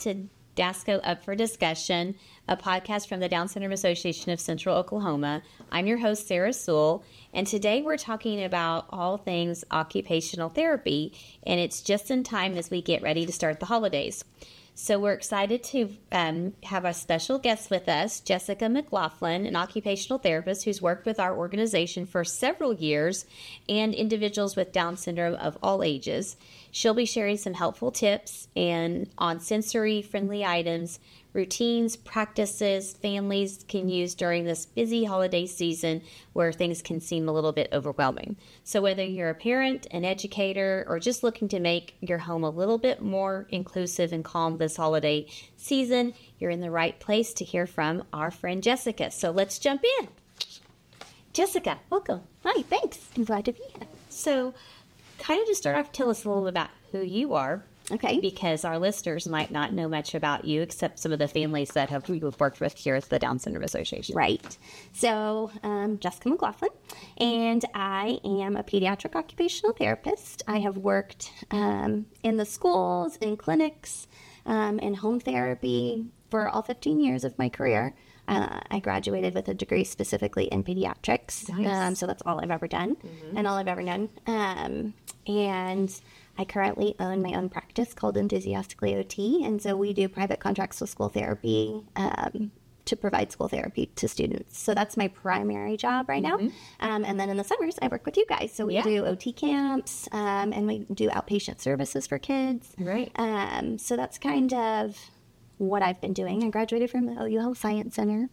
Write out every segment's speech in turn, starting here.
to DASCO Up for Discussion, a podcast from the Down Syndrome Association of Central Oklahoma. I'm your host, Sarah Sewell, and today we're talking about all things occupational therapy, and it's just in time as we get ready to start the holidays. So we're excited to have a special guest with us, Jessica McLaughlin, an occupational therapist who's worked with our organization for several years and individuals with Down syndrome of all ages. She'll be sharing some helpful tips on sensory-friendly items, routines, practices families can use during this busy holiday season where things can seem a little bit overwhelming. So whether you're a parent, an educator, or just looking to make your home a little bit more inclusive and calm this holiday season, you're in the right place to hear from our friend Jessica. So let's jump in. Jessica, welcome. Hi, thanks. I'm glad to be here. So kind of to start off, tell us a little about who you are. Okay. Because our listeners might not know much about you except some of the families that we've worked with here at the Down Syndrome Association. Right. So, Jessica McLaughlin, and I am a pediatric occupational therapist. I have worked in the schools, in clinics, in home therapy for all 15 years of my career. I graduated with a degree specifically in pediatrics. Nice. So that's all I've ever done and all I've ever known. And I currently own my own practice called Enthusiastically OT, and so we do private contracts with school therapy to provide school therapy to students. So that's my primary job right now. And then in the summers, I work with you guys. So we do OT camps, and we do outpatient services for kids. Right. So that's kind of what I've been doing. I graduated from the OU Health Science Center.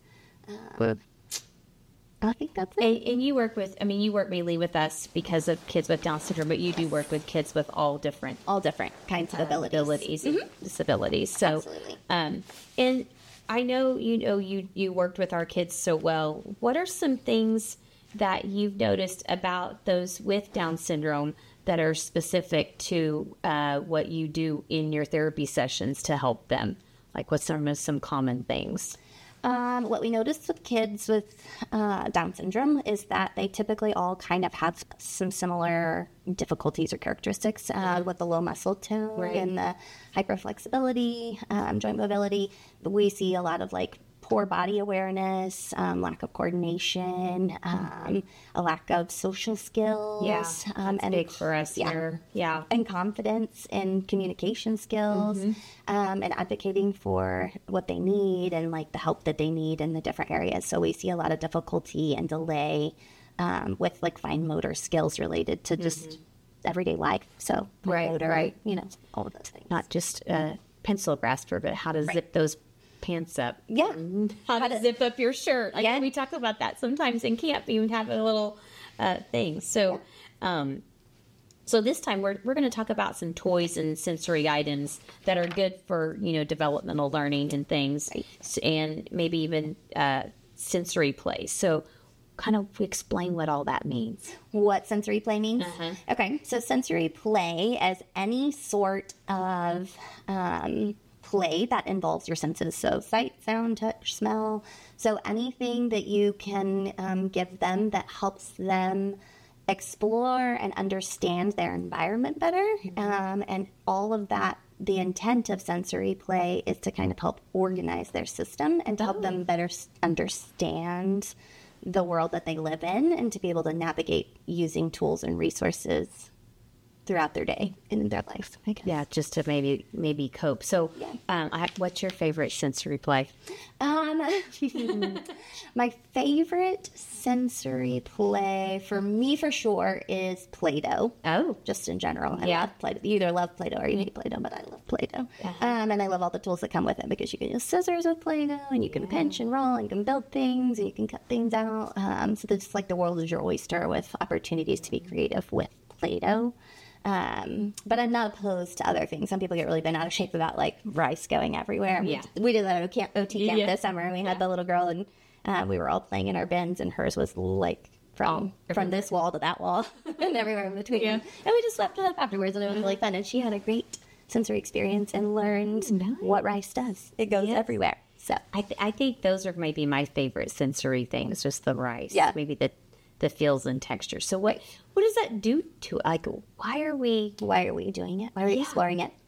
I think that's it. And you work mainly with us because of kids with Down syndrome, but you do work with kids with all different kinds of abilities and disabilities. So, Absolutely. And I know, you worked with our kids so well. What are some things that you've noticed about those with Down syndrome that are specific to what you do in your therapy sessions to help them? Like what's some common things? What we noticed with kids with Down syndrome is that they typically all kind of have some similar difficulties or characteristics with the low muscle tone and the hyperflexibility, joint mobility. We see a lot of poor body awareness, lack of coordination, a lack of social skills. Yeah, and big for us here. Yeah. And confidence and communication skills, and advocating for what they need and the help that they need in the different areas. So we see a lot of difficulty and delay with fine motor skills related to just everyday life. So motor, all of those things. Not just pencil grasper, but how to zip those pants up. Yeah. How to zip up your shirt. We talk about that sometimes in camp. You have a little thing. So, so this time we're going to talk about some toys and sensory items that are good for, developmental learning and things, and maybe even sensory play. So kind of explain what all that means. What sensory play means? Okay. So sensory play is any sort of play that involves your senses, so sight, sound, touch, smell. So anything that you can give them that helps them explore and understand their environment better, and all of that. The intent of sensory play is to kind of help organize their system and to help them better understand the world that they live in and to be able to navigate using tools and resources throughout their day and in their life, I guess. Yeah, just to maybe cope. So, what's your favorite sensory play? My favorite sensory play for me, for sure, is Play-Doh. Oh, just in general, I love Play-Doh. You either love Play-Doh or you hate Play-Doh, but I love Play-Doh. And I love all the tools that come with it because you can use scissors with Play-Doh, and you can pinch and roll, and you can build things, and you can cut things out. So it's the world is your oyster with opportunities to be creative with Play-Doh. But I'm not opposed to other things. Some people get really bent out of shape about rice going everywhere. Yeah. We did that at OT camp this summer, and we had the little girl, and we were all playing in our bins, and hers was from this wall to that wall and everywhere in between. Yeah. And we just swept it up afterwards, and it was really fun. And she had a great sensory experience and learned what rice does. It goes everywhere. So I think those are maybe my favorite sensory things, just the rice. Yeah. Maybe the feels and texture. So what does that do to why are we doing it? Why are we exploring it?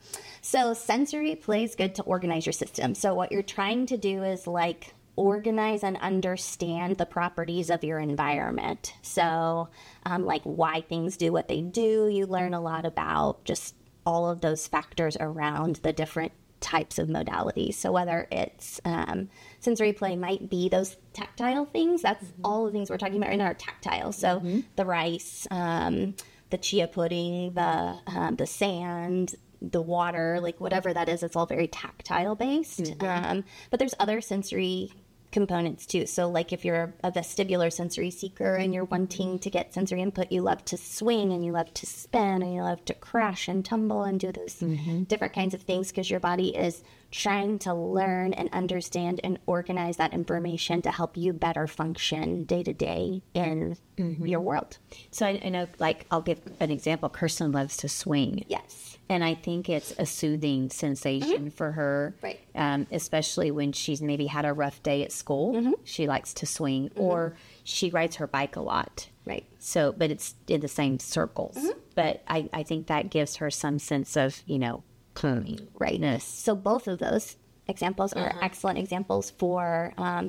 So sensory play is good to organize your system. So what you're trying to do is like organize and understand the properties of your environment. So like why things do what they do. You learn a lot about just all of those factors around the different types of modalities. So whether it's sensory play might be those tactile things. That's all the things we're talking about right now are tactile. So the rice, the chia pudding, the sand, the water, like whatever that is, it's all very tactile based. But there's other sensory components too. So like if you're a vestibular sensory seeker and you're wanting to get sensory input, you love to swing and you love to spin and you love to crash and tumble and do those different kinds of things because your body is trying to learn and understand and organize that information to help you better function day to day in your world. So I know, like, I'll give an example. Kirsten loves to swing. Yes. And I think it's a soothing sensation for her, Right. Especially when she's maybe had a rough day at school. She likes to swing, or she rides her bike a lot. Right. So, but it's in the same circles. But I think that gives her some sense of, calming. Right. So both of those examples are excellent examples for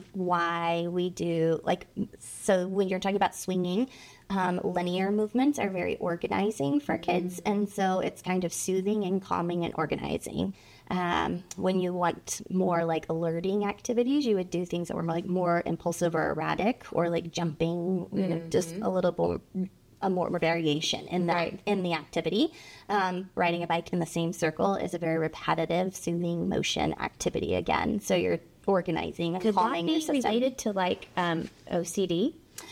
why we do, like, so when you're talking about swinging, linear movements are very organizing for kids. And so it's kind of soothing and calming and organizing. When you want more like alerting activities, you would do things that were like more impulsive or erratic, or like jumping, just a little more variation in that in the activity. Riding a bike in the same circle is a very repetitive, soothing motion activity again. So you're organizing and calming your system. Could that be related to like OCD?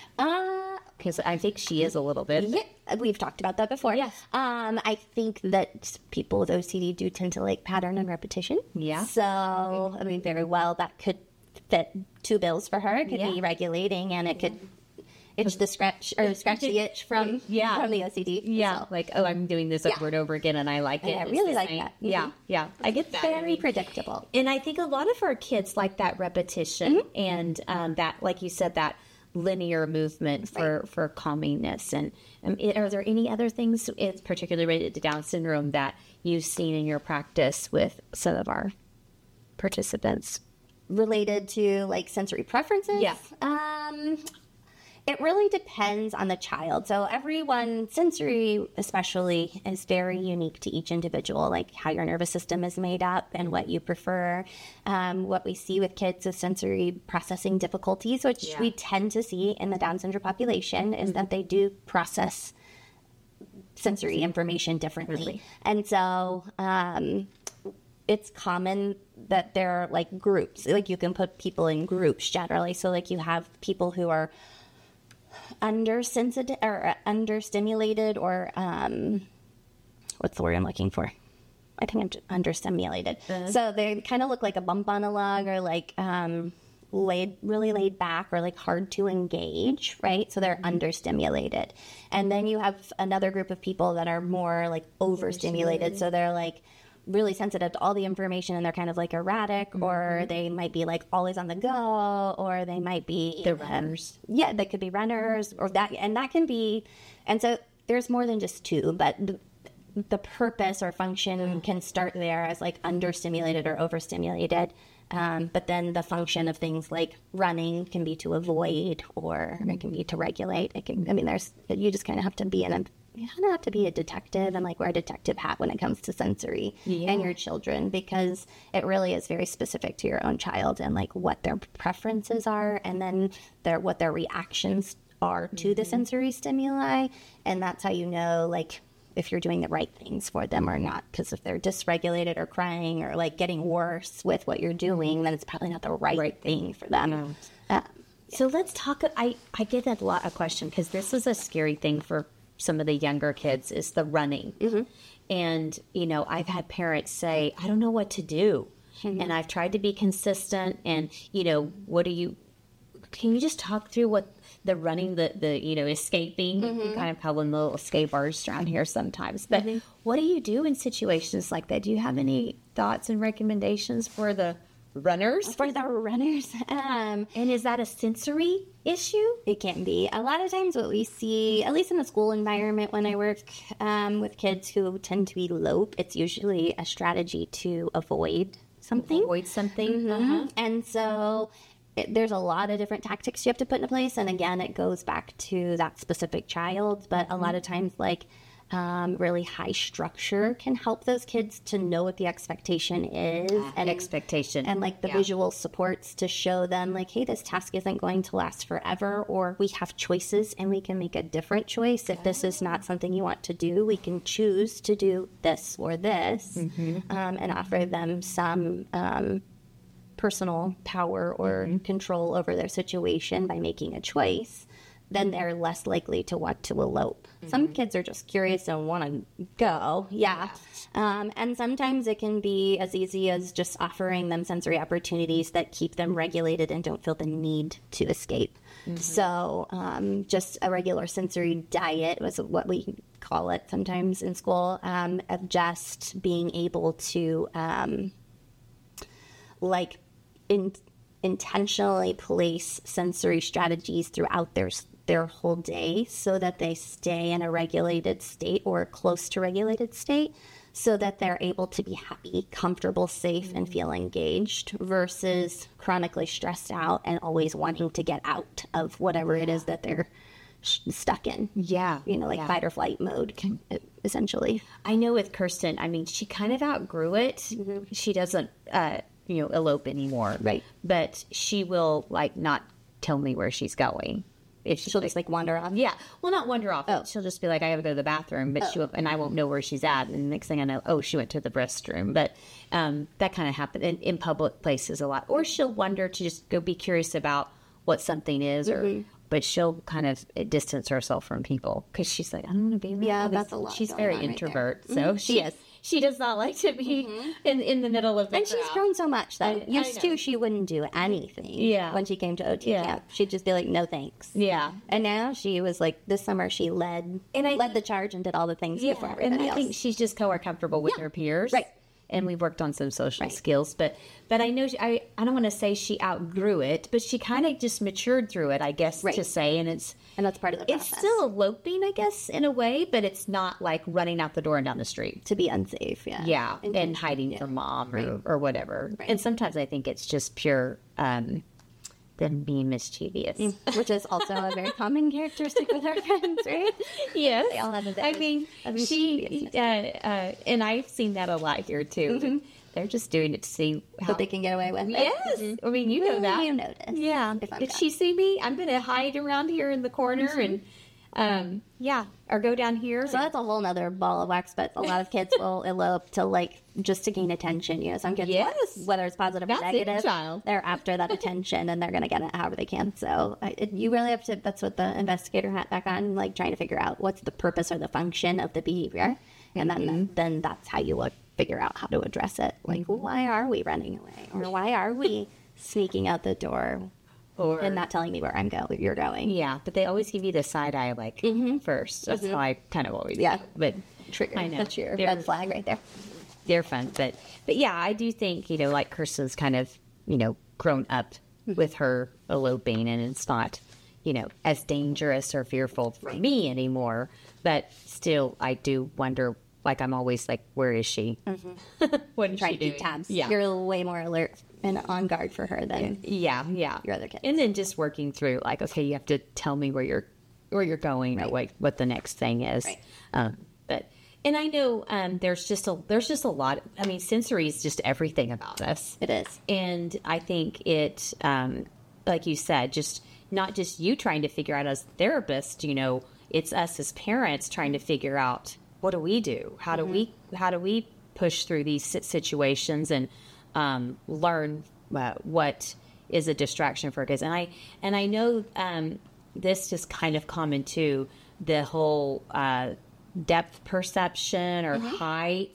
Because I think she is a little bit. Yeah, we've talked about that before. Yes. I think that people with OCD do tend to like pattern and repetition. Yeah. So, I mean, very well, that could fit two bills for her. It could be regulating, and it could itch the scratch the itch from the OCD. Yeah, So, like, oh, I'm doing this over and over again, and I like it. I It's really the like same. that. Yeah. I get that. very predictable. And I think a lot of our kids like that repetition and that, like you said, that linear movement for calmingness. And are there any other things, it's particularly related to Down syndrome, that you've seen in your practice with some of our participants? Related to like sensory preferences? Yeah. It really depends on the child. So everyone, sensory especially, is very unique to each individual, like how your nervous system is made up and what you prefer. What we see with kids with sensory processing difficulties, which we tend to see in the Down syndrome population, is that they do process sensory information differently. And so it's common that there are like groups, like you can put people in groups generally. So like you have people who are undersensitive or understimulated, or what's the word I'm looking for? I think I'm understimulated. So they kind of look like a bump on a log, or like really laid back, or like hard to engage, right? So they're understimulated. And then you have another group of people that are more like overstimulated. So they're like really sensitive to all the information, and they're kind of like erratic, or they might be like always on the go, or they might be The runners. They could be runners, or that, and that can be, and so there's more than just two, but the purpose or function can start there as like understimulated or overstimulated. But then the function of things like running can be to avoid, or it can be to regulate. It can, I mean, you just kind of have to be you kind of have to be a detective and like wear a detective hat when it comes to sensory and your children, because it really is very specific to your own child and like what their preferences are, and then what their reactions are to the sensory stimuli. And that's how you know like if you're doing the right things for them or not. Because if they're dysregulated or crying or like getting worse with what you're doing, then it's probably not the right thing for them. So let's talk. I get a lot of question, because this is a scary thing for some of the younger kids, is the running. And, I've had parents say, I don't know what to do. And I've tried to be consistent. And, can you just talk through what the running, the escaping, we kind of call them little escape artists around here sometimes. But what do you do in situations like that? Do you have any thoughts and recommendations for the runners? For the runners. And is that a sensory issue? It can be. A lot of times what we see, at least in the school environment when I work with kids who tend to elope, it's usually a strategy to avoid something. And so there's a lot of different tactics you have to put into place. And again, it goes back to that specific child. But a lot of times, like, really high structure can help those kids to know what the expectation is. And expectation. And like the visual supports to show them like, hey, this task isn't going to last forever, or we have choices and we can make a different choice. If this is not something you want to do, we can choose to do this or this, and offer them some personal power or control over their situation by making a choice. Then they're less likely to want to elope. Some kids are just curious and want to go. And sometimes it can be as easy as just offering them sensory opportunities that keep them regulated and don't feel the need to escape. So just a regular sensory diet was what we call it sometimes in school, of just being able to intentionally place sensory strategies throughout their whole day so that they stay in a regulated state or close to regulated state, so that they're able to be happy, comfortable, safe, and feel engaged, versus chronically stressed out and always wanting to get out of whatever it is that they're stuck in. Fight or flight mode, essentially. I know with Kirsten, I mean, she kind of outgrew it. She doesn't elope anymore, right? But she will like not tell me where she's going. If she'll just like wander off. Well, not wander off. She'll just be like, I gotta go to the bathroom, but and I won't know where she's at. And the next thing I know, she went to the restroom. But that kind of happened in public places a lot. Or she'll wonder to just go be curious about what something is, but she'll kind of distance herself from people because she's like, I don't want to be around. That's a lot. She's very introvert, so she is. She does not like to be in the middle of the crowd. She's grown so much that used to she wouldn't do anything. When she came to OT camp, she'd just be like, no thanks. And now she was like, this summer she led the charge and did all the things before everybody else. I think she's just more comfortable with her peers. Right. And we've worked on some social skills, but I know I don't want to say she outgrew it, but she kind of just matured through it, I guess, to say, and that's part of the process. It's still eloping, I guess, in a way, but it's not like running out the door and down the street to be unsafe, and hiding from mom or whatever. Right. And sometimes I think it's just pure them being mischievous, which is also a very common characteristic with our friends, right? Yes, they all have a I mean, she and I've seen that a lot here too. They're just doing it to see what they can get away with. Yes, I mean, you know that. You notice. Yeah. If she see me, I'm going to hide around here in the corner and or go down here. So that's a whole nother ball of wax, but a lot of kids will elope to just to gain attention. Some kids, whether it's positive or negative, they're after that attention and they're going to get it however they can. So you really have to, that's what the investigator hat back on, trying to figure out what's the purpose or the function of the behavior. And then that's how you figure out how to address it. Why are we running away? Or why are we sneaking out the door? And not telling me where you're going. Yeah, but they always give you the side eye first. That's how I kind of always do. But trigger. I know. That's your red flag right there. They're fun. But yeah, I do think, like Kirsten's kind of, grown up with her eloping, and it's not, as dangerous or fearful for me anymore. But still, I do wonder, I'm always like, where is she? What is she doing? To keep tabs. Yeah. You're way more alert and on guard for her than your other kids. And then just working through, okay, you have to tell me where you're going or what the next thing is. Right. And I know there's just a lot. I mean, sensory is just everything about us. It is. And I think it, like you said, just not just you trying to figure out as therapists, it's us as parents trying to figure out, what do we do? How do we push through these situations and learn what is a distraction for kids? And I know this is kind of common too, the whole depth perception or heights.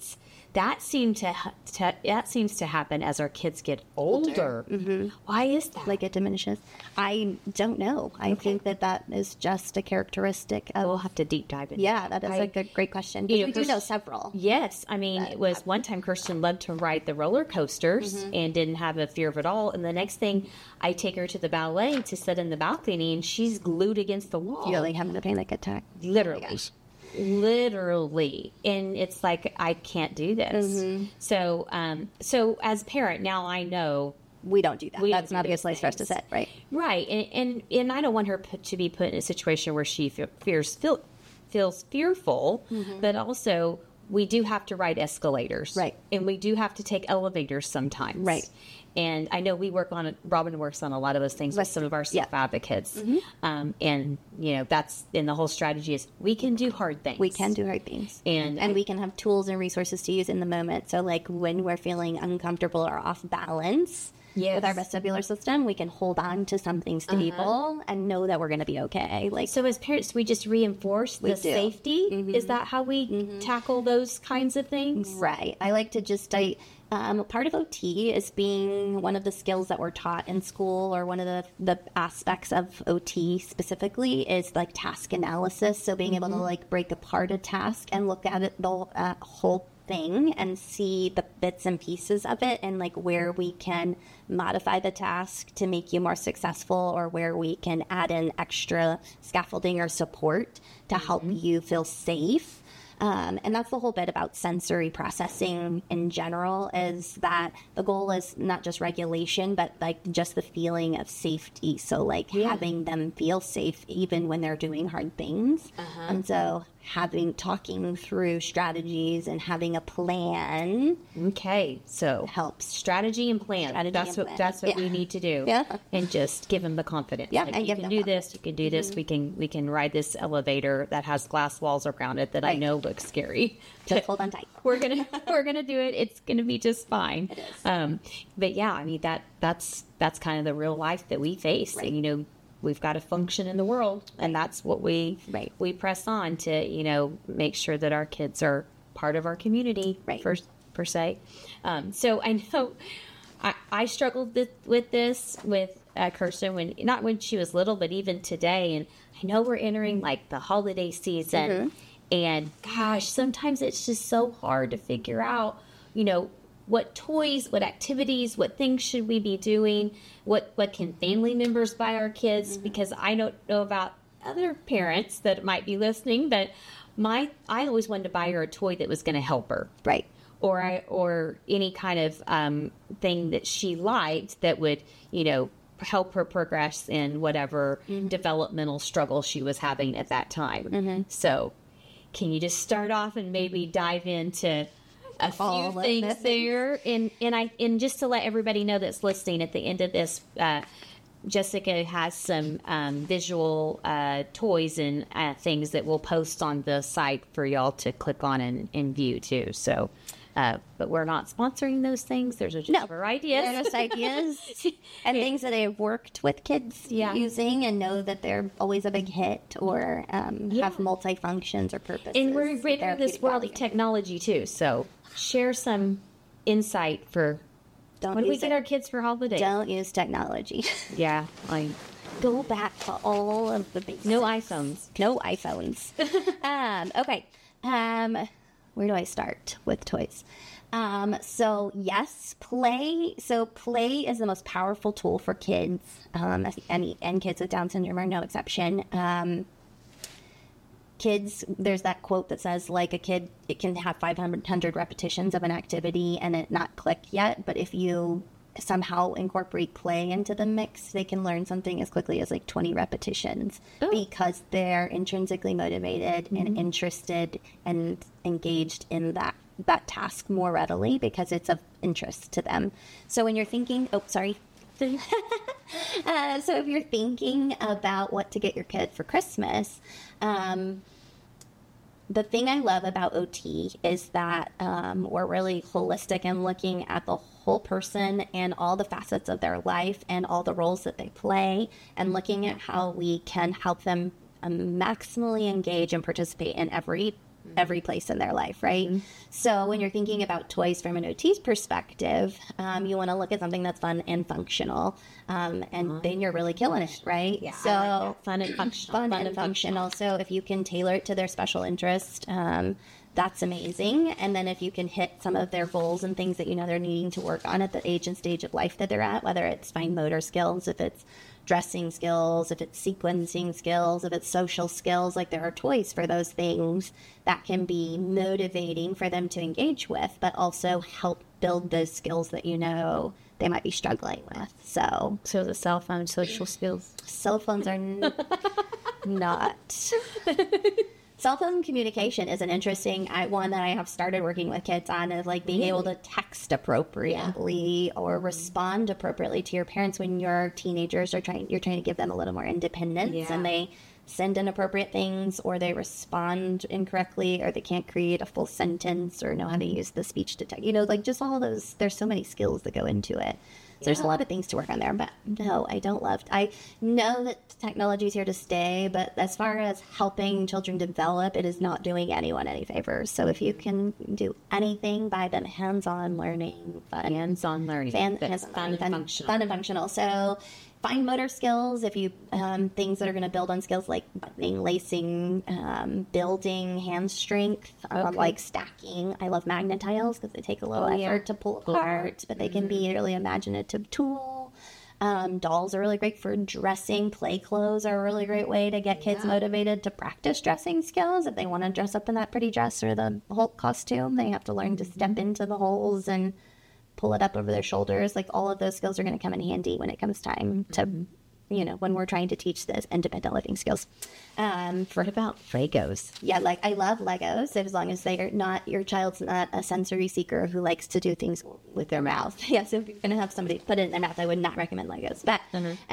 that seems to happen as our kids get older. Why is that? Like it diminishes. I don't know. I think that is just a characteristic of. We'll have to deep dive into. Yeah, that is a great question. We do know several. Yes, I mean, it was one time Kirsten loved to ride the roller coasters and didn't have a fear of it all. And the next thing, I take her to the ballet to sit in the balcony, and she's glued against the wall. You're like having a panic attack. Literally. And it's like, I can't do this. So as a parent, now I know we don't do that. That's not a good place for us to sit, right? Right. And I don't want her to be put in a situation where she feels fearful, but also we do have to ride escalators. Right. And we do have to take elevators sometimes. Right. And I know Robin works on a lot of those things with some of our self-advocates. And, that's, and the whole strategy is we can do hard things. We can do hard things. And we can have tools and resources to use in the moment. So like when we're feeling uncomfortable or off balance with our vestibular system, we can hold on to something stable and know that we're going to be okay. Like, so as parents, we just reinforce the safety. Is that how we tackle those kinds of things? Right. I like to just, part of OT is being one of the skills that we're taught in school, or one of the aspects of OT specifically is like task analysis. So being able to like break apart a task and look at it, the whole thing, and see the bits and pieces of it, and like where we can modify the task to make you more successful, or where we can add in extra scaffolding or support to help you feel safe. And that's the whole bit about sensory processing in general, is that the goal is not just regulation, but like just the feeling of safety. So like having them feel safe even when they're doing hard things. And so talking through strategies and having a plan. Okay. So helps. Strategy and plan. That's what we need to do. Yeah. And just give them the confidence. Yeah. Like, and you can do this. You can do this. We can ride this elevator that has glass walls around it that I know looks scary. Just hold on tight. We're gonna do it. It's gonna be just fine. It is. But yeah, I mean that's kind of the real life that we face. Right. And, we've got to function in the world, and that's what we press on to, make sure that our kids are part of our community, per se. So I know I struggled with this with Kirsten not when she was little, but even today. And I know we're entering like the holiday season, and gosh, sometimes it's just so hard to figure out, what toys, what activities, what things should we be doing? What can family members buy our kids? Because I don't know about other parents that might be listening, but I always wanted to buy her a toy that was going to help her. Right. Or any kind of thing that she liked that would, help her progress in whatever developmental struggle she was having at that time. So can you just start off and maybe dive into a few things there, and just to let everybody know that's listening, at the end of this, Jessica has some visual toys and things that we'll post on the site for y'all to click on and view too. So, but we're not sponsoring those things. There's just our ideas. They're just ideas and things that I've worked with kids using and know that they're always a big hit, or have multi-functions or purposes. And we're in this world of technology too, so share some insight for when we get our kids for holidays. Don't use technology. Yeah, go back to all of the basics. No iPhones. Okay. Where do I start with toys? So yes, play. So play is the most powerful tool for kids. And kids with Down syndrome are no exception. Kids, there's that quote that says, like, a kid, it can have 500 repetitions of an activity and it not click yet, but if you somehow incorporate play into the mix, they can learn something as quickly as like 20 repetitions because they're intrinsically motivated and interested and engaged in that task more readily because it's of interest to them. So when you're thinking, so if you're thinking about what to get your kid for Christmas, the thing I love about OT is that we're really holistic and looking at the whole person and all the facets of their life and all the roles that they play, and looking at how we can help them maximally engage and participate in every every place in their life, right? So when you're thinking about toys from an OT's perspective, you want to look at something that's fun and functional, and then you're really killing it, right? Yeah, so I like that. Fun and functional. Fun and functional. So if you can tailor it to their special interest, that's amazing. And then if you can hit some of their goals and things that you know they're needing to work on at the age and stage of life that they're at, whether it's fine motor skills, if it's dressing skills, if it's sequencing skills, if it's social skills, like there are toys for those things that can be motivating for them to engage with, but also help build those skills that you know they might be struggling with. So the cell phone social skills. Cell phones are not. Cell phone communication is an interesting one that I have started working with kids on, is like being able to text appropriately or respond appropriately to your parents when your teenagers you're trying to give them a little more independence and they send inappropriate things, or they respond incorrectly, or they can't create a full sentence or know how to use the speech to text. Like just all those, there's so many skills that go into it. So there's a lot of things to work on there, but no, I don't love. I know that technology is here to stay, but as far as helping children develop, it is not doing anyone any favors. So if you can do anything by them hands-on learning, fun and functional. So fine motor skills, if you things that are going to build on skills like buttoning, lacing, building hand strength, like stacking. I love magnet tiles because they take a little effort to pull apart, but they can be a really imaginative tool. Dolls are really great for dressing. Play clothes are a really great way to get kids motivated to practice dressing skills. If they want to dress up in that pretty dress or the Hulk costume, they have to learn to step into the holes and pull it up over their shoulders. Like all of those skills are going to come in handy when it comes time to, when we're trying to teach this independent living skills. What about Legos? Yeah, like I love Legos, as long as they're not, your child's not a sensory seeker who likes to do things with their mouth. Yes, if you're going to have somebody put it in their mouth, I would not recommend Legos. But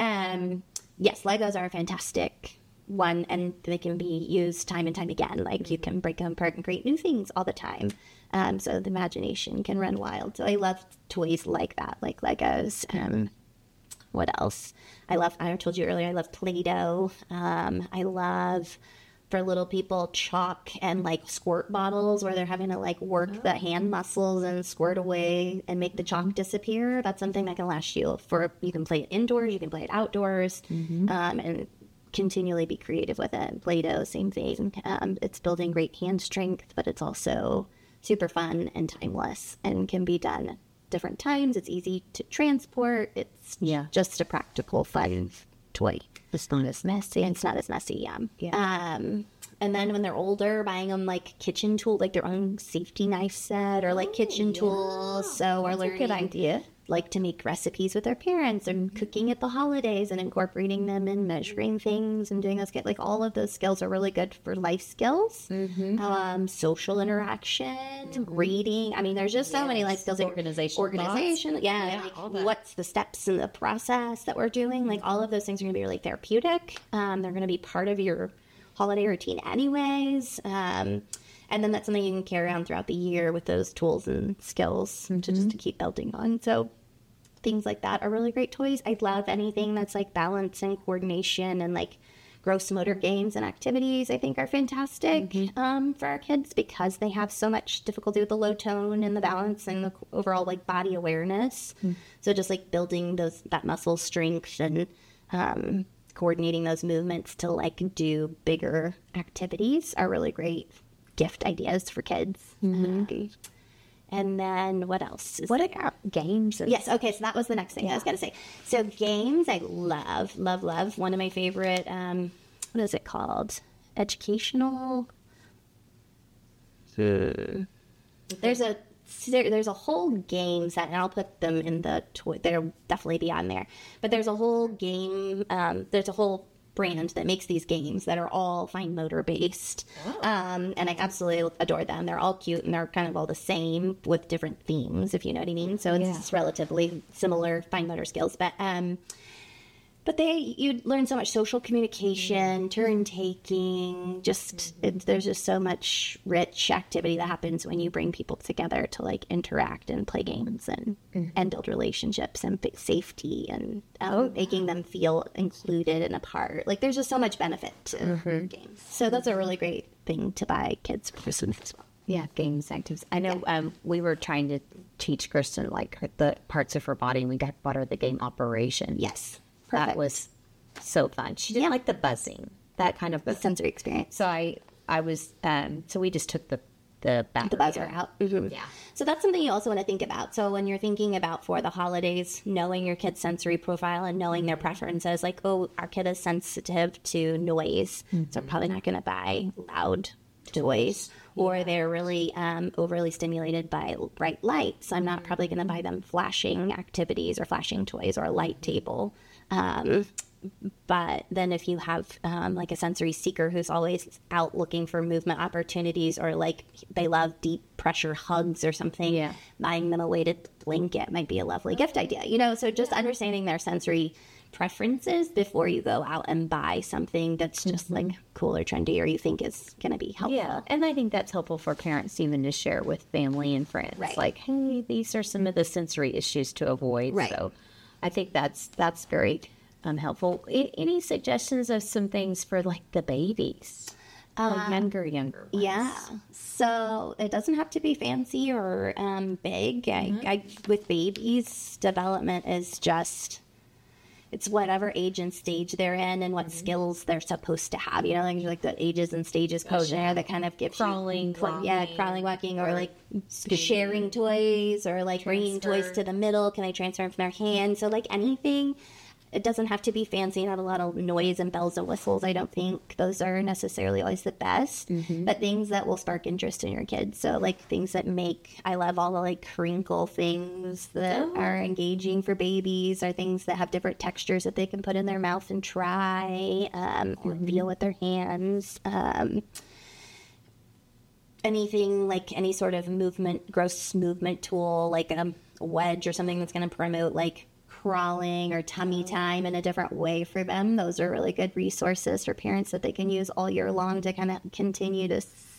yes, Legos are a fantastic one, and they can be used time and time again. Like you can break them apart and create new things all the time. So the imagination can run wild. So I love toys like that, like Legos. What else? I told you earlier, I love Play-Doh. I love, for little people, chalk and like squirt bottles where they're having to like work the hand muscles and squirt away and make the chalk disappear. That's something that can last you you can play it indoors, you can play it outdoors, and continually be creative with it. Play-Doh, same thing. It's building great hand strength, but it's also super fun and timeless and can be done at different times. It's easy to transport. It's just a practical, fun toy. It's not as messy. It's not as messy, And then when they're older, buying them like kitchen tools, like their own safety knife set or like kitchen tools. So we're learning. Good idea. Like to make recipes with their parents and cooking at the holidays and incorporating them and measuring things and doing those. Like all of those skills are really good for life skills, social interaction, reading. I mean, there's just so many life skills. Organization. Like what's the steps in the process that we're doing? Like all of those things are going to be really therapeutic. They're going to be part of your holiday routine anyways. And then that's something you can carry on throughout the year with those tools and skills to keep building on. So things like that are really great toys. I love anything that's like balance and coordination and like gross motor games and activities, I think are fantastic for our kids because they have so much difficulty with the low tone and the balance and the overall like body awareness. So just like building that muscle strength and coordinating those movements to like do bigger activities are really great gift ideas for kids. And then what else? What about games? Yes. Okay. So that was the next thing I was going to say. So games, I love. One of my favorite, what is it called? Educational. There's a whole game set, and I'll put them in the toy. They'll definitely be on there. But there's a whole game. There's a whole brand that makes these games that are all fine motor based. And I absolutely adore them. They're all cute and they're kind of all the same with different themes, if you know what I mean. So it's relatively similar fine motor skills, but you learn so much social communication, turn taking, there's just so much rich activity that happens when you bring people together to like interact and play games and build relationships and safety and making them feel included and a part. Like there's just so much benefit to games. So that's a really great thing to buy kids for Christmas as well. Yeah, games, activities. I know we were trying to teach Kristen like the parts of her body, and we bought her the game Operation. Yes. That Perfect. was so fun. She didn't like the buzzing, that kind of The sensory experience. So I was so we just took the battery The buzzer out. Mm-hmm. Yeah. So that's something you also want to think about. So when you're thinking about for the holidays, knowing your kid's sensory profile and knowing their preferences, like, oh, our kid is sensitive to noise, so we're probably not going to buy loud toys. Or they're really overly stimulated by bright lights. I'm not probably going to buy them flashing activities or flashing toys or a light table. But then if you have like a sensory seeker who's always out looking for movement opportunities, or like they love deep pressure hugs or something, buying them a weighted blanket might be a lovely gift idea. So just understanding their sensory preferences before you go out and buy something that's just like cool or trendy or you think is going to be helpful. Yeah, and I think that's helpful for parents even to share with family and friends. Right. Like, hey, these are some of the sensory issues to avoid. Right. So I think that's very helpful. Any suggestions of some things for like the babies? Younger ones. Yeah. So it doesn't have to be fancy or big. I with babies, development is just, it's whatever age and stage they're in and what skills they're supposed to have. Like the ages and stages questionnaire that kind of gives Crawling, you, crawling, walking, or like sharing toys, or like bringing toys to the middle. Can they transfer them from their hands? So like anything. It doesn't have to be fancy and have a lot of noise and bells and whistles. I don't think those are necessarily always the best, but things that will spark interest in your kids. So like things that I love all the like crinkle things that are engaging for babies, or things that have different textures that they can put in their mouth and try, or feel with their hands. Anything like any sort of gross movement tool, like a wedge or something that's going to promote like crawling or tummy time in a different way for them. Those are really good resources for parents that they can use all year long to kind of continue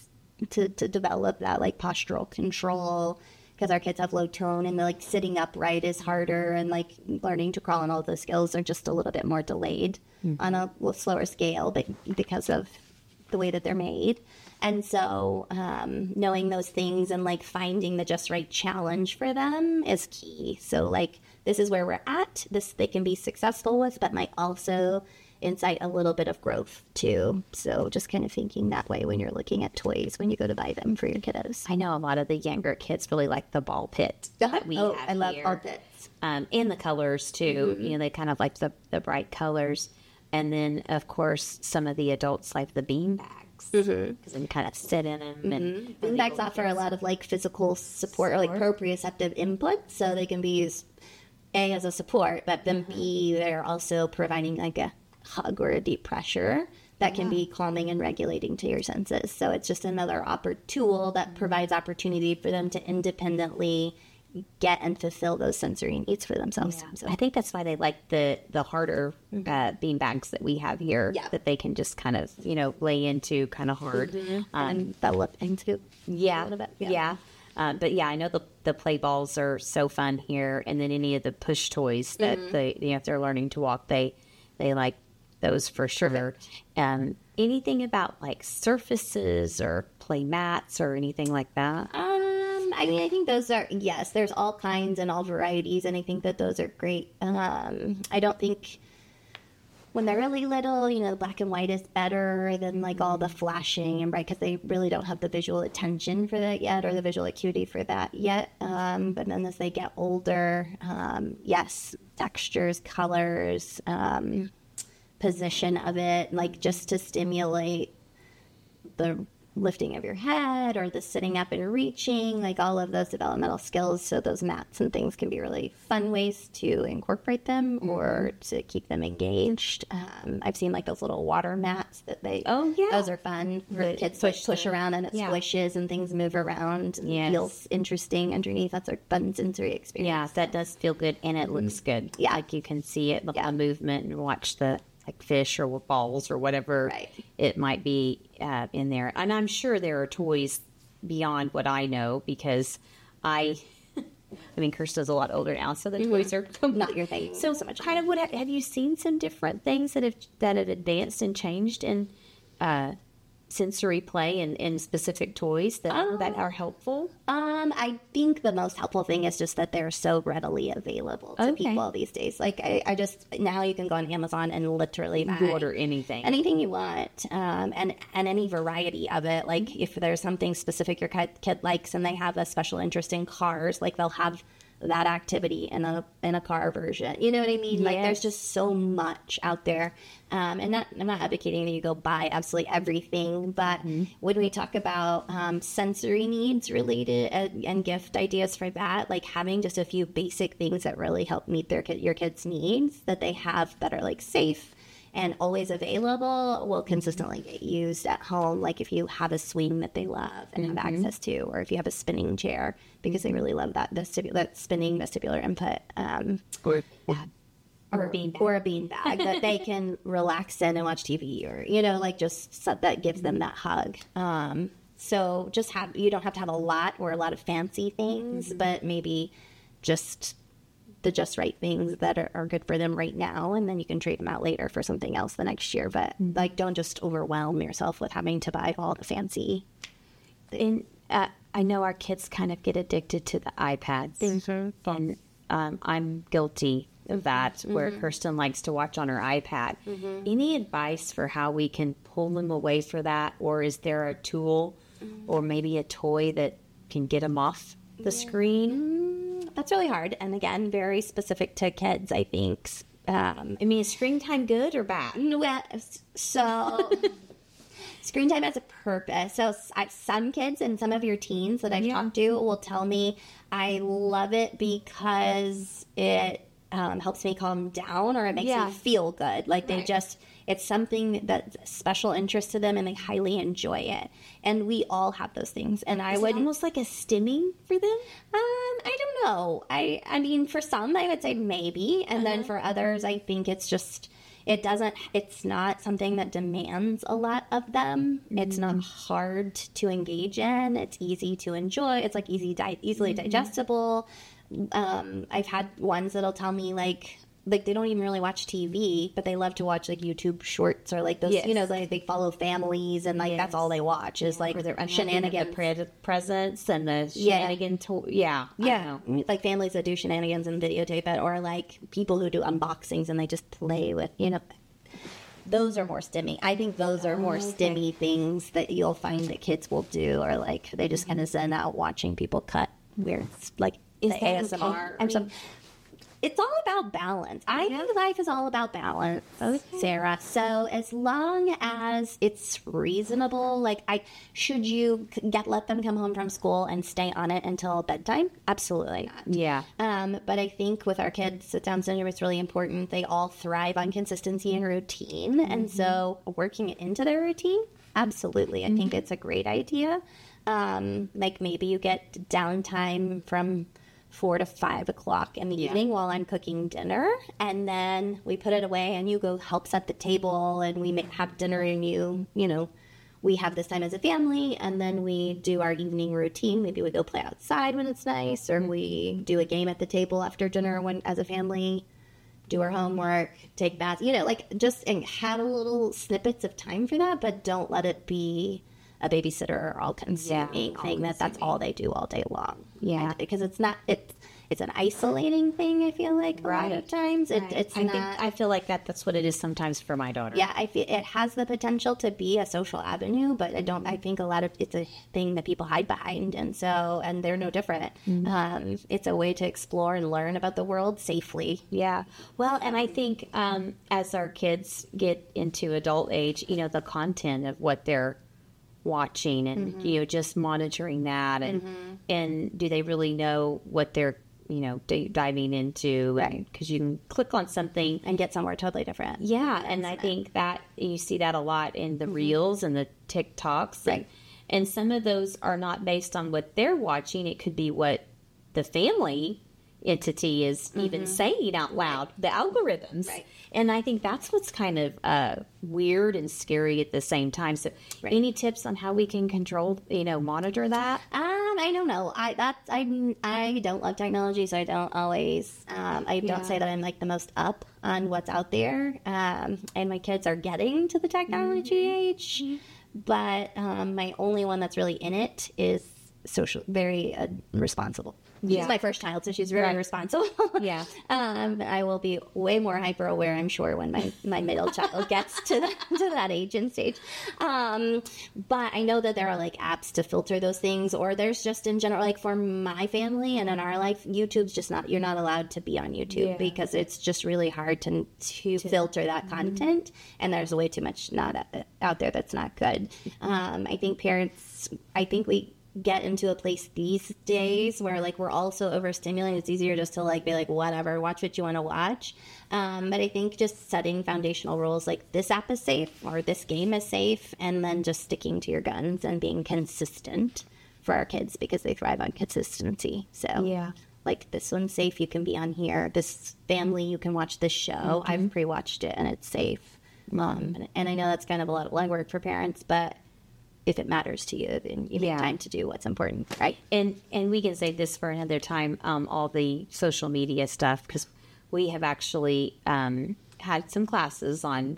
to develop that like postural control, because our kids have low tone and like sitting upright is harder, and like learning to crawl and all those skills are just a little bit more delayed on a slower scale, but because of the way that they're made. And so knowing those things and like finding the just right challenge for them is key. So like, this is where we're at. This they can be successful with, but might also incite a little bit of growth too. So just kind of thinking that way when you're looking at toys when you go to buy them for your kiddos. I know a lot of the younger kids really like the ball pit that we have I love here. ball pits. And the colors too. They kind of like the bright colors. And then, of course, some of the adults like the bean bags, because then you kind of sit in them. And Bean bags offer a lot of like physical support or like proprioceptive input, so they can be used A, as a support, but then B, they're also providing like a hug or a deep pressure that can be calming and regulating to your senses. So it's just another tool that provides opportunity for them to independently get and fulfill those sensory needs for themselves. So I think that's why they like the harder bean bags that we have here, that they can just kind of, lay into kind of hard. And develop into a little bit. But yeah, I know the play balls are so fun here, and then any of the push toys that if they're learning to walk, they like those for sure. Anything about like surfaces or play mats or anything like that? I think those are, yes, there's all kinds and all varieties, and I think that those are great. I don't think when they're really little, the black and white is better than like all the flashing and bright, because they really don't have the visual attention for that yet, or the visual acuity for that yet. But then as they get older, yes, textures, colors, position of it, like just to stimulate the lifting of your head or the sitting up and reaching, like all of those developmental skills. So those mats and things can be really fun ways to incorporate them or to keep them engaged. I've seen like those little water mats that those are fun for kids to push around, and it squishes and things move around and feels interesting underneath. That's a fun sensory experience. Yeah, that does feel good, and it looks good. Yeah. Like you can see it, the movement, and watch the like fish or balls or whatever it might be in there. And I'm sure there are toys beyond what I know, because I mean, Kirsten's a lot older now, so the toys are not your thing. So much. Kind of have you seen some different things that have advanced and changed in sensory play and specific toys that are helpful? I think the most helpful thing is just that they're so readily available to people these days. Like I just, now you can go on Amazon and literally order anything you want, and any variety of it. Like if there's something specific your kid likes and they have a special interest in cars, like they'll have that activity in a car version. You know what I mean? Yes. Like there's just so much out there. And I'm not advocating that you go buy absolutely everything, but when we talk about sensory needs related and gift ideas for that, like having just a few basic things that really help meet your kids' needs that they have that are like safe and always available will consistently get used at home. Like if you have a swing that they love and have access to, or if you have a spinning chair because they really love that spinning vestibular input, or a beanbag that they can relax in and watch TV, or like just that gives them that hug. So you don't have to have a lot or a lot of fancy things, but maybe just the just right things that are good for them right now, and then you can trade them out later for something else the next year. But like, don't just overwhelm yourself with having to buy all the fancy things. And I know our kids kind of get addicted to the iPads, and I'm guilty of that, where Kirsten likes to watch on her iPad. Any advice for how we can pull them away for that, or is there a tool or maybe a toy that can get them off the screen? That's really hard, and again, very specific to kids, I think. Is screen time good or bad? So screen time has a purpose. So some kids and some of your teens that I've talked to will tell me, I love it because it helps me calm down, or it makes me feel good. Like it's something that's special interest to them and they highly enjoy it. And we all have those things. And Is it almost like a stimming for them? I don't know. I mean, for some, I would say maybe. And then for others, I think it's not something that demands a lot of them. It's not hard to engage in. It's easy to enjoy. It's like easily digestible. I've had ones that'll tell me like they don't even really watch TV, but they love to watch like YouTube shorts or like those, they follow families and like that's all they watch is like their shenanigans, presents and the shenanigan like families that do shenanigans and videotape it, or like people who do unboxings and they just play with, those are more stimmy. I think those are more stimmy things that you'll find that kids will do, or like they just kind of zen out watching people cut weird, like is the ASMR. It's all about balance. I think life is all about balance, Sarah. So as long as it's reasonable, like should you let them come home from school and stay on it until bedtime? Absolutely not. Yeah. But I think with our kids with Down syndrome, it's really important. They all thrive on consistency and routine. And so working it into their routine, absolutely. I think it's a great idea. Like maybe you get downtime from 4 to 5 o'clock in the evening while I'm cooking dinner, and then we put it away and you go help set the table and we have dinner, and we have this time as a family, and then we do our evening routine. Maybe we go play outside when it's nice, or we do a game at the table after dinner as a family, do our homework, take baths, just have little snippets of time for that, but don't let it be a babysitter or all-consuming thing that's all they do all day long. Yeah, because it's an isolating thing. I feel like a lot of times I feel like that's what it is sometimes for my daughter. Yeah, I feel it has the potential to be a social avenue, but I think a lot of it's a thing that people hide behind, and they're no different. It's a way to explore and learn about the world safely. Yeah. Well, and I think as our kids get into adult age, the content of what they're watching and just monitoring that, and do they really know what they're diving into, right? Because you can click on something and get somewhere totally different. Yeah, and I think that you see that a lot in the reels and the TikToks, right? And some of those are not based on what they're watching. It could be what the family entity is even saying out loud, the algorithms. Right. And I think that's what's kind of weird and scary at the same time. So any tips on how we can control, monitor that? I don't know. I don't love technology, so I don't always, I don't say that I'm like the most up on what's out there. And my kids are getting to the technology age. but my only one that's really in it is very responsible. Yeah. She's my first child, so she's very responsible. Yeah. I will be way more hyper aware, I'm sure, when my middle child gets to that age and stage. But I know that there are like apps to filter those things, or there's just in general, like for my family and in our life, YouTube's just you're not allowed to be on YouTube because it's just really hard to filter that content, and there's way too much out there that's not good. I think we get into a place these days where like we're all so overstimulated, it's easier just to like be like, whatever, watch what you want to watch. But I think just setting foundational rules like this app is safe or this game is safe, and then just sticking to your guns and being consistent for our kids, because they thrive on consistency. So like, this one's safe, you can be on here. This family, you can watch this show. I've pre-watched it and it's safe. And I know that's kind of a lot of legwork for parents, but if it matters to you, then you make time to do what's important, right? And we can save this for another time, all the social media stuff, because we have actually had some classes on,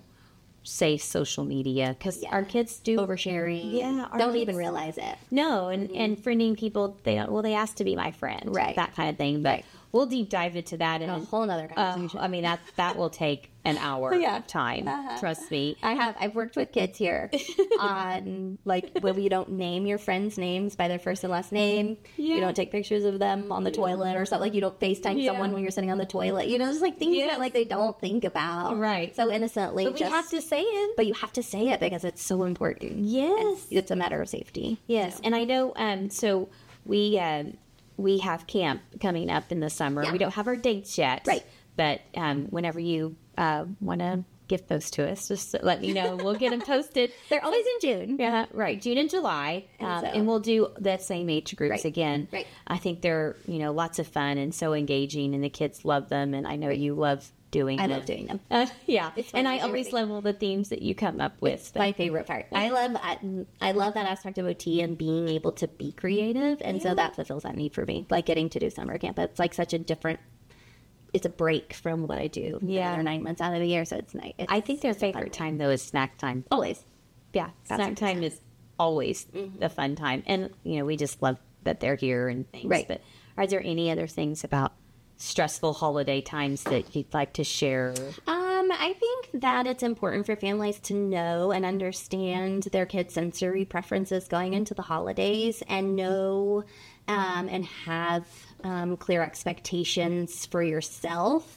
safe social media, because our kids do oversharing. Yeah, don't even realize it. No, and friending people, they asked to be my friend, right? That kind of thing. But we'll deep dive into that in a whole nother conversation. I mean, that will take an hour of time. Trust me. I've worked with kids here on like when you don't name your friends' names by their first and last name. You don't take pictures of them on the toilet or something. Like, you don't FaceTime someone when you're sitting on the toilet. Just like things that like they don't think about. Right. So innocently. But we have to say it. But you have to say it because it's so important. Yes. It's a matter of safety. Yes. So. And I know, so we have camp coming up in the summer. We don't have our dates yet. Right. But whenever you want to gift those to us, just let me know. We'll get them posted. They're always in June. Yeah, right. June and July. And we'll do that same age groups again. Right. I think they're, lots of fun and so engaging, and the kids love them. And I know you love doing them. I love doing them. Yeah. And I always love all the themes that you come up with. It's my favorite part. I love that aspect of OT and being able to be creative. And so that fulfills that need for me. Like getting to do summer camp. It's like such a different, it's a break from what I do the other 9 months out of the year. So it's nice. I think their favorite time, though, is snack time. Always. Yeah. Snack time is always the fun time. And, we just love that they're here and things. Right. But are there any other things about stressful holiday times that you'd like to share? I think that it's important for families to know and understand their kids' sensory preferences going into the holidays, and know and have clear expectations for yourself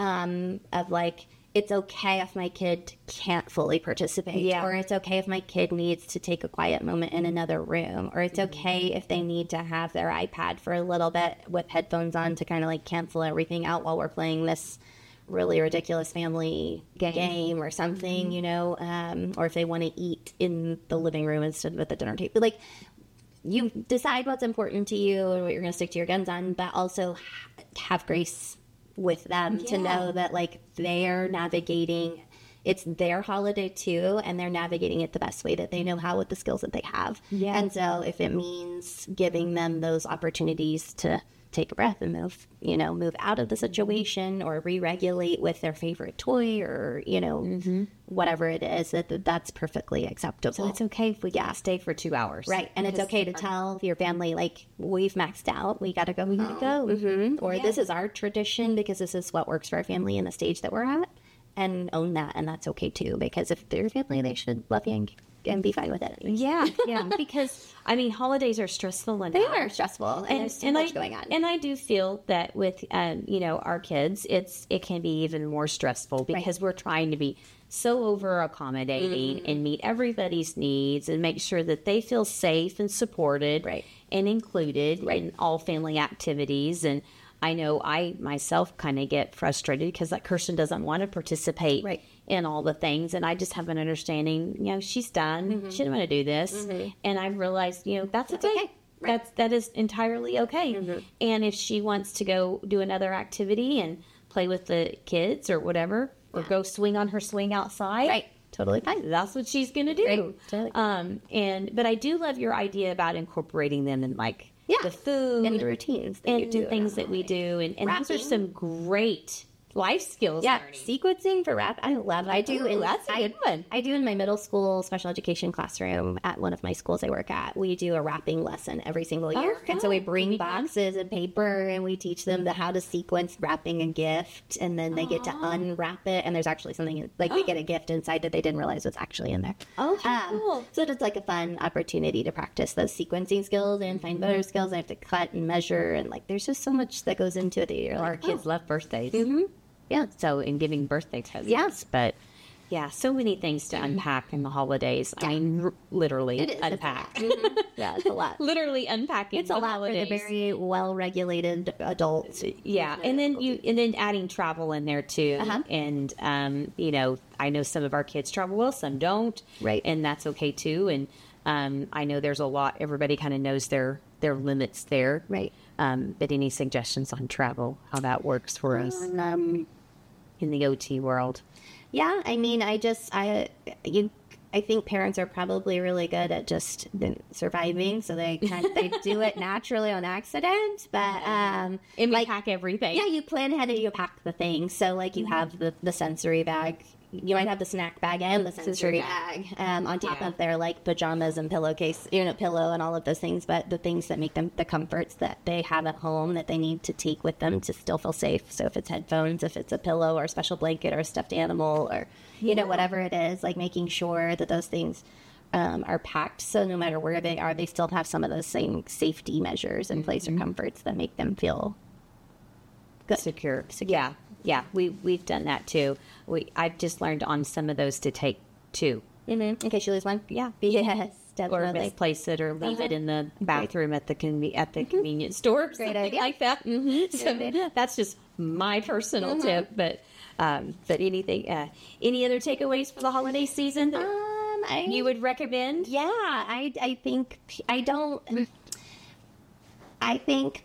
of like, it's okay if my kid can't fully participate, or it's okay if my kid needs to take a quiet moment in another room, or it's okay if they need to have their iPad for a little bit with headphones on to kind of like cancel everything out while we're playing this really ridiculous family game or something, or if they want to eat in the living room instead of at the dinner table. Like, you decide what's important to you and what you're going to stick to your guns on, but also have grace with them to know that like they're navigating, it's their holiday too, and they're navigating it the best way that they know how with the skills that they have. And so if it means giving them those opportunities to take a breath and move out of the situation, or re-regulate with their favorite toy, or whatever it is, that's perfectly acceptable. So it's okay if we stay for 2 hours, right? And it's okay to tell your family, like, we've maxed out, we gotta go. Or this is our tradition because this is what works for our family in the stage that we're at, and own that. And that's okay too, because if they're your family, they should love you and be fine with it. Yeah, because holidays are stressful enough. They are stressful, and there's too much going on. And I do feel that with our kids, it can be even more stressful because we're trying to be so over accommodating and meet everybody's needs and make sure that they feel safe and supported and included in all family activities. And I know I myself kind of get frustrated because that Kirsten doesn't want to participate in all the things. And I just have an understanding, she's done. She didn't want to do this. And I've realized, that's okay. That is entirely okay. And if she wants to go do another activity and play with the kids or whatever, or go swing on her swing outside. Totally fine. That's what she's going to do. Totally. But I do love your idea about incorporating them in the food and the routines that and you do, the things that we do. And those are some great life skills learning. Sequencing for rap. I love it. I do. That's a good one. I do in my middle school special education classroom at one of my schools I work at. We do a wrapping lesson every single year. And so we bring boxes of paper and we teach them how to sequence wrapping a gift. And then they get to unwrap it. And there's actually something like we get a gift inside that they didn't realize was actually in there. Oh, cool. So it's like a fun opportunity to practice those sequencing skills and fine motor skills. I have to cut and measure. And like there's just so much that goes into it. Our kids love birthdays. Mm-hmm. Yeah. So in giving birthday presents. Yes. But yeah, so many things to unpack in the holidays. I mean, literally unpack. Yeah, it's a lot. Literally unpacking. It's a lot for the very well-regulated adults. Yeah, and then adding travel in there too. And I know some of our kids travel well, some don't. Right. And that's okay too. And I know there's a lot. Everybody kind of knows their limits there. Right. But any suggestions on travel, how that works for us in the OT world? Yeah, I mean, I think parents are probably really good at just surviving, so they do it naturally on accident. But and we pack everything. Yeah, you plan ahead and you pack the things. So like you have the sensory bag. You might have the snack bag and the sensory bag on top of their like pajamas and pillowcase, pillow and all of those things. But the things that make them the comforts that they have at home that they need to take with them to still feel safe. So if it's headphones, if it's a pillow or a special blanket or a stuffed animal or whatever it is, like making sure that those things are packed. So no matter where they are, they still have some of those same safety measures in place or comforts that make them feel good. Secure. Yeah, we've done that too. I've just learned on some of those to take two. In case you lose one. Yeah. Yes, definitely. Or misplace it or leave it in the bathroom at the convenience store. Great idea. Like that. So that's just my personal tip. But anything, any other takeaways for the holiday season that you would recommend? Yeah, I think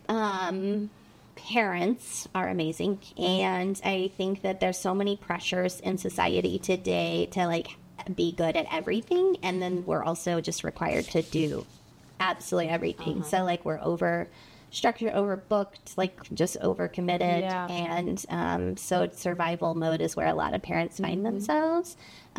parents are amazing, and I think that there's so many pressures in society today to like be good at everything, and then we're also just required to do absolutely everything. So like we're over structured, overbooked, like just overcommitted, and so survival mode is where a lot of parents find themselves.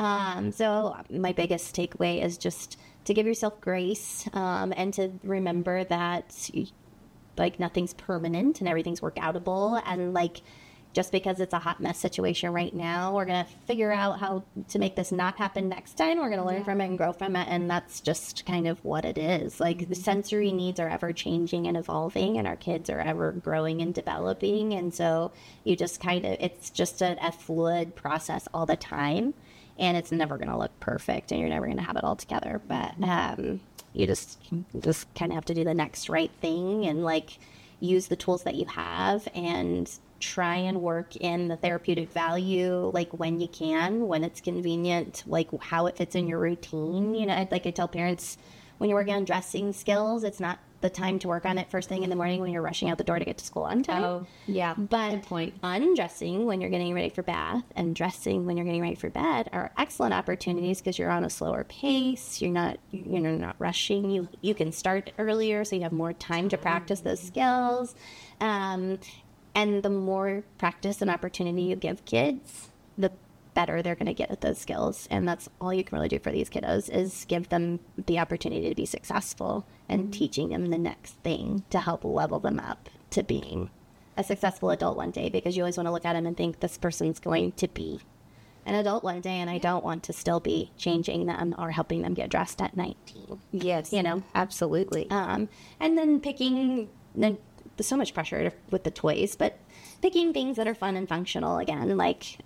So my biggest takeaway is just to give yourself grace, and to remember that like nothing's permanent and everything's workoutable, and like just because it's a hot mess situation right now, we're gonna figure out how to make this not happen next time. We're gonna learn from it and grow from it, and that's just kind of what it is. Like the sensory needs are ever changing and evolving, and our kids are ever growing and developing, and so you just it's just a fluid process all the time, and it's never gonna look perfect, and you're never gonna have it all together. But you just kind of have to do the next right thing and like use the tools that you have and try and work in the therapeutic value, like when you can, when it's convenient, like how it fits in your routine. Like I tell parents, when you're working on dressing skills, it's not the time to work on it first thing in the morning when you're rushing out the door to get to school on time. Oh, yeah. But good point. Undressing when you're getting ready for bath and dressing when you're getting ready for bed are excellent opportunities because you're on a slower pace. You're not rushing. You can start earlier, so you have more time to practice those skills. And the more practice and opportunity you give kids, the better they're going to get at those skills. And that's all you can really do for these kiddos is give them the opportunity to be successful and teaching them the next thing to help level them up to being a successful adult one day, because you always want to look at them and think this person's going to be an adult one day, and I don't want to still be changing them or helping them get dressed at 19. Yes. Absolutely. And then picking, there's so much pressure with the toys, but picking things that are fun and functional again, like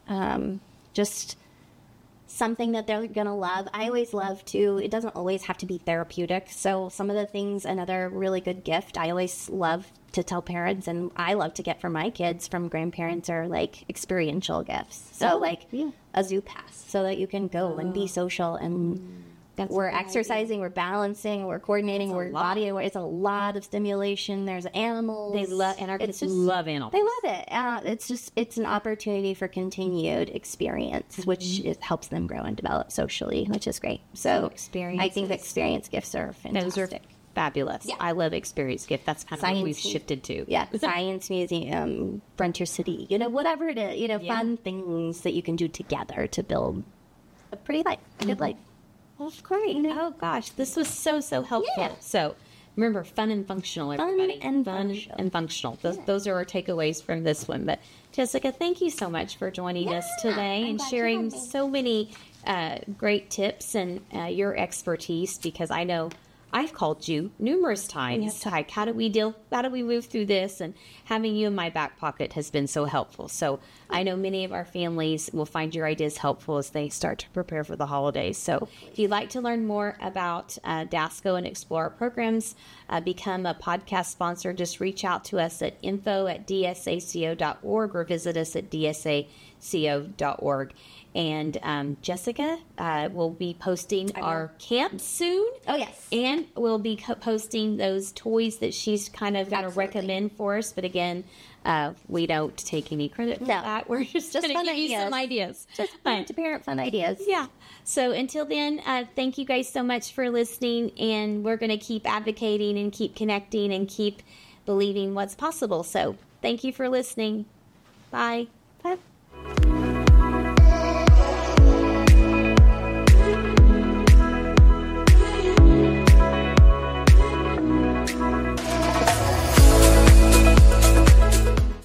just something that they're going to love. I always love to, it doesn't always have to be therapeutic. So some of the things, another really good gift I always love to tell parents, and I love to get from my kids from grandparents, are like experiential gifts. So a zoo pass so that you can go and be social, and we're exercising, we're balancing, we're coordinating, we're body aware. It's a lot of stimulation. There's animals. They love, and our kids love animals. They love it. It's an opportunity for continued experience, which helps them grow and develop socially, which is great. So I think the experience gifts are fantastic. Those are fabulous. Yeah. I love Experience Gift. That's kind of what we've Science- shifted to. Yeah, Science Museum, Frontier City, whatever it is, fun things that you can do together to build a pretty life, a good life. That's great. Oh, gosh. This was so helpful. Yeah. So remember, fun and functional, everybody. and fun functional. and functional. Those are our takeaways from this one. But Jessica, thank you so much for joining us today I'm and glad you sharing had me. so many great tips and your expertise, because I know I've called you numerous times. Like, how do we move through this? And having you in my back pocket has been so helpful. So I know many of our families will find your ideas helpful as they start to prepare for the holidays. So if you'd like to learn more about DASCO and explore our programs, become a podcast sponsor, just reach out to us at info@dsaco.org or visit us at dsaco.org. And Jessica will be posting our camp soon. Oh, yes. And we'll be posting those toys that she's kind of going to recommend for us. But again, we don't take any credit for that. We're just going to fun give you some ideas. Just parent-to-parent fun ideas. Yeah. So until then, thank you guys so much for listening. And we're going to keep advocating and keep connecting and keep believing what's possible. So thank you for listening. Bye. Bye.